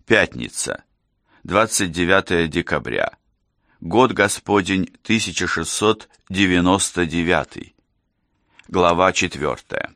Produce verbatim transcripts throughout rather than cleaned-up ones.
Пятница, двадцать девятое декабря. Год Господень тысяча шестьсот девяносто девятый. Глава четвертая.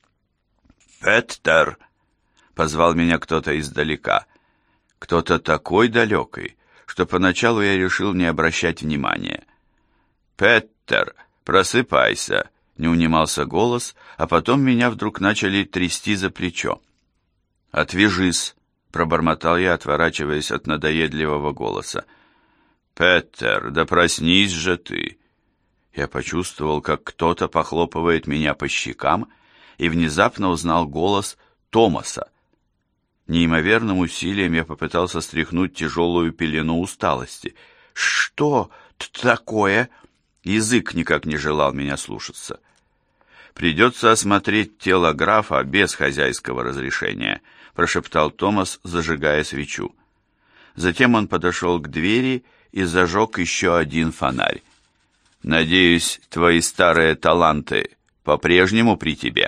«Петтер!» — позвал меня кто-то издалека. Кто-то такой далекий, что поначалу я решил не обращать внимания. «Петтер, просыпайся!» — не унимался голос, а потом меня вдруг начали трясти за плечо. «Отвяжись!» — пробормотал я, отворачиваясь от надоедливого голоса. «Петтер, да проснись же ты!» Я почувствовал, как кто-то похлопывает меня по щекам, и внезапно узнал голос Томаса. Неимоверным усилием я попытался стряхнуть тяжелую пелену усталости. «Что такое?» Язык никак не желал меня слушаться. «Придется осмотреть тело графа без хозяйского разрешения», — прошептал Томас, зажигая свечу. Затем он подошел к двери и зажег еще один фонарь. «Надеюсь, твои старые таланты по-прежнему при тебе?»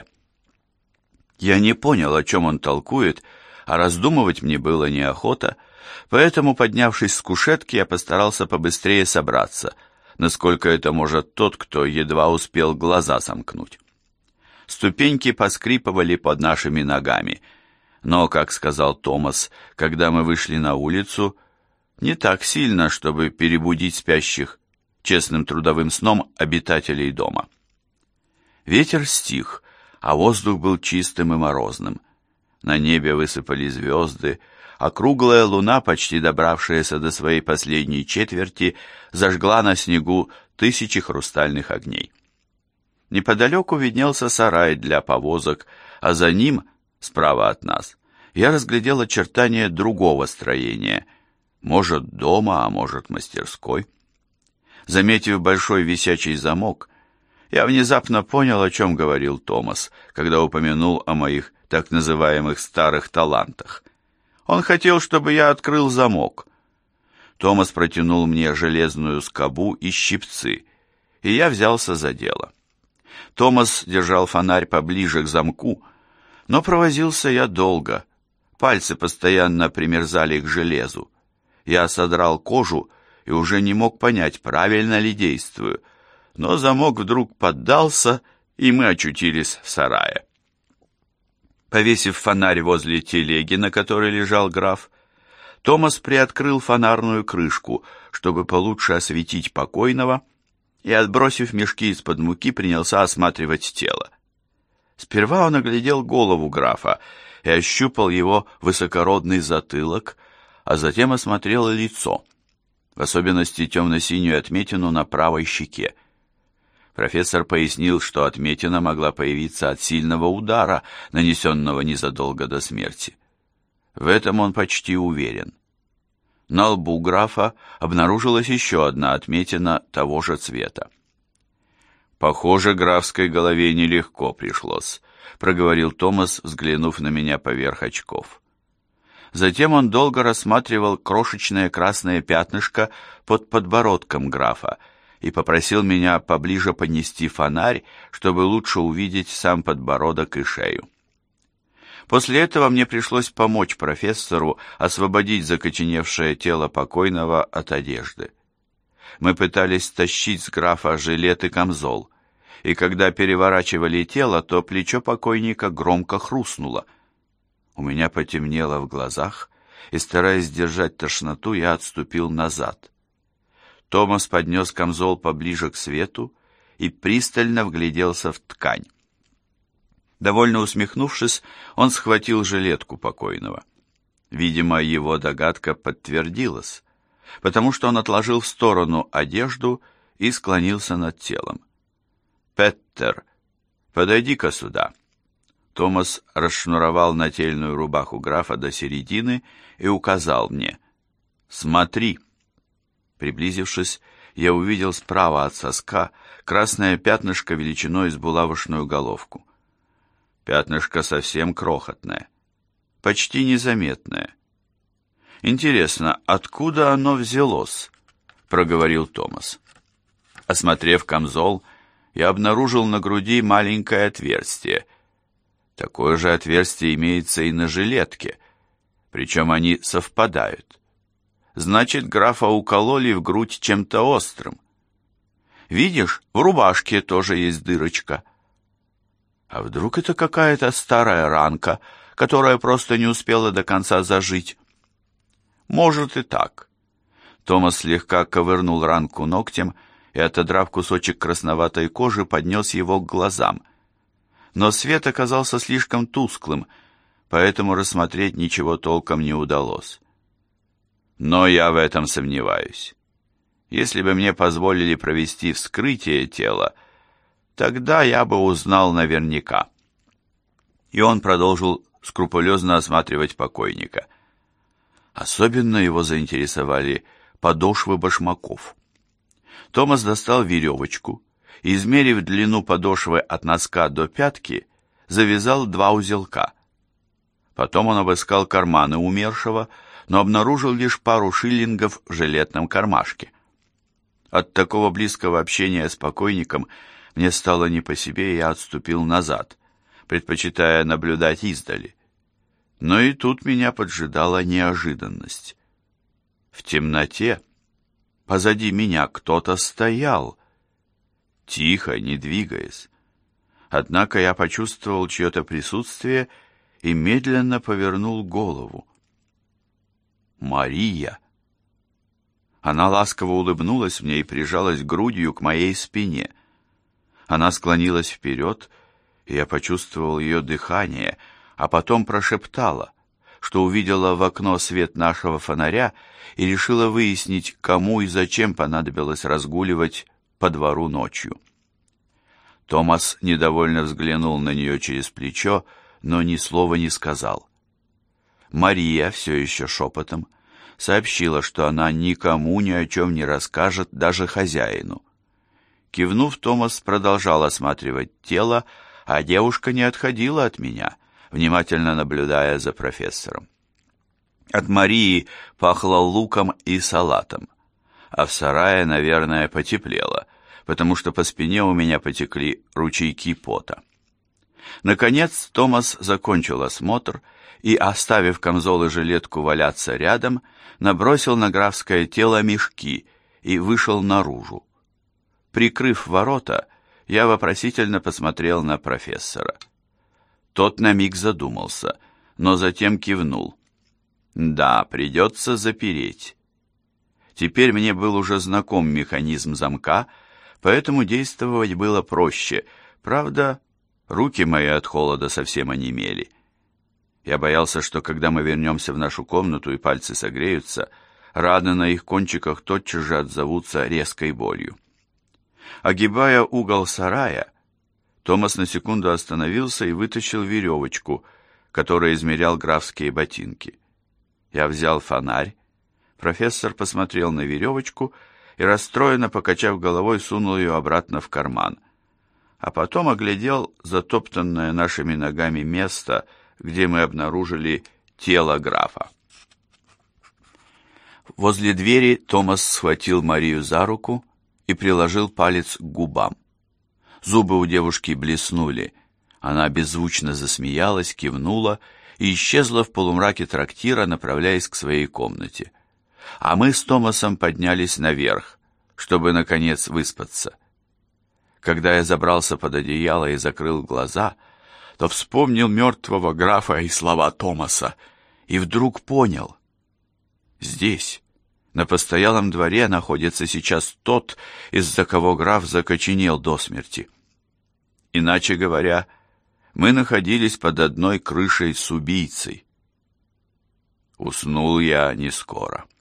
Я не понял, о чем он толкует, а раздумывать мне было неохота, поэтому, поднявшись с кушетки, я постарался побыстрее собраться, насколько это может тот, кто едва успел глаза сомкнуть. Ступеньки поскрипывали под нашими ногами, но, как сказал Томас, когда мы вышли на улицу, не так сильно, чтобы перебудить спящих честным трудовым сном обитателей дома. Ветер стих, а воздух был чистым и морозным. На небе высыпали звезды, а круглая луна, почти добравшаяся до своей последней четверти, зажгла на снегу тысячи хрустальных огней. Неподалеку виднелся сарай для повозок, а за ним, справа от нас, я разглядел очертания другого строения, может, дома, а может, мастерской. Заметив большой висячий замок, я внезапно понял, о чем говорил Томас, когда упомянул о моих так называемых старых талантах. Он хотел, чтобы я открыл замок. Томас протянул мне железную скобу и щипцы, и я взялся за дело. Томас держал фонарь поближе к замку, но провозился я долго. Пальцы постоянно примерзали к железу. Я содрал кожу и уже не мог понять, правильно ли действую, но замок вдруг поддался, и мы очутились в сарае. Повесив фонарь возле телеги, на которой лежал граф, Томас приоткрыл фонарную крышку, чтобы получше осветить покойного, и, отбросив мешки из-под муки, принялся осматривать тело. Сперва он оглядел голову графа и ощупал его высокородный затылок, а затем осмотрел лицо, в особенности темно-синюю отметину на правой щеке. Профессор пояснил, что отметина могла появиться от сильного удара, нанесенного незадолго до смерти. В этом он почти уверен. На лбу графа обнаружилась еще одна отметина того же цвета. «Похоже, графской голове нелегко пришлось», — проговорил Томас, взглянув на меня поверх очков. Затем он долго рассматривал крошечное красное пятнышко под подбородком графа и попросил меня поближе поднести фонарь, чтобы лучше увидеть сам подбородок и шею. После этого мне пришлось помочь профессору освободить закоченевшее тело покойного от одежды. Мы пытались стащить с графа жилет и камзол, и когда переворачивали тело, то плечо покойника громко хрустнуло. У меня потемнело в глазах, и, стараясь сдержать тошноту, я отступил назад. Томас поднес камзол поближе к свету и пристально вгляделся в ткань. Довольно усмехнувшись, он схватил жилетку покойного. Видимо, его догадка подтвердилась, потому что он отложил в сторону одежду и склонился над телом. «Петтер, подойди-ка сюда». Томас расшнуровал нательную рубаху графа до середины и указал мне: «Смотри». Приблизившись, я увидел справа от соска красное пятнышко величиной с булавочную головку. Пятнышко совсем крохотное, почти незаметное. «Интересно, откуда оно взялось?» — проговорил Томас. Осмотрев камзол, я обнаружил на груди маленькое отверстие. Такое же отверстие имеется и на жилетке. причем они совпадают. Значит, графа укололи в грудь чем-то острым. Видишь, в рубашке тоже есть дырочка. А вдруг это какая-то старая ранка, которая просто не успела до конца зажить? Может и так. Томас слегка ковырнул ранку ногтем и, отодрав кусочек красноватой кожи, поднес его к глазам. Но свет оказался слишком тусклым, поэтому рассмотреть ничего толком не удалось. Но я в этом сомневаюсь. Если бы мне позволили провести вскрытие тела, тогда я бы узнал наверняка. И он продолжил скрупулезно осматривать покойника. Особенно его заинтересовали подошвы башмаков. Томас достал веревочку и, измерив длину подошвы от носка до пятки, завязал два узелка. Потом он обыскал карманы умершего, но обнаружил лишь пару шиллингов в жилетном кармашке. От такого близкого общения с покойником мне стало не по себе, и я отступил назад, предпочитая наблюдать издали. Но и тут меня поджидала неожиданность. В темноте позади меня кто-то стоял, тихо, не двигаясь. Однако я почувствовал чье-то присутствие и медленно повернул голову. Мария. Она ласково улыбнулась мне и прижалась грудью к моей спине. Она склонилась вперед, и я почувствовал ее дыхание, а потом прошептала, что увидела в окно свет нашего фонаря и решила выяснить, кому и зачем понадобилось разгуливать по двору ночью. Томас недовольно взглянул на нее через плечо, но ни слова не сказал. Мария все еще шепотом сообщила, что она никому ни о чем не расскажет, даже хозяину. Кивнув, Томас продолжал осматривать тело, а девушка не отходила от меня, внимательно наблюдая за профессором. От Марии пахло луком и салатом, а в сарае, наверное, потеплело, потому что по спине у меня потекли ручейки пота. Наконец Томас закончил осмотр и, оставив камзол и жилетку валяться рядом, набросил на графское тело мешки и вышел наружу. Прикрыв ворота, я вопросительно посмотрел на профессора. Тот на миг задумался, но затем кивнул. Да, придется запереть. Теперь мне был уже знаком механизм замка, поэтому действовать было проще. Правда, руки мои от холода совсем онемели. Я боялся, что когда мы вернемся в нашу комнату и пальцы согреются, раны на их кончиках тотчас же отзовутся резкой болью. Огибая угол сарая, Томас на секунду остановился и вытащил веревочку, которой измерял графские ботинки. Я взял фонарь, профессор посмотрел на веревочку и, расстроенно покачав головой, сунул ее обратно в карман, а потом оглядел затоптанное нашими ногами место, где мы обнаружили тело графа. Возле двери Томас схватил Марию за руку и приложил палец к губам. Зубы у девушки блеснули. Она беззвучно засмеялась, кивнула и исчезла в полумраке трактира, направляясь к своей комнате. А мы с Томасом поднялись наверх, чтобы, наконец, выспаться. Когда я забрался под одеяло и закрыл глаза, то вспомнил мертвого графа и слова Томаса, и вдруг понял. Здесь, на постоялом дворе, находится сейчас тот, из-за кого граф закоченел до смерти. Иначе говоря, мы находились под одной крышей с убийцей. Уснул я не скоро.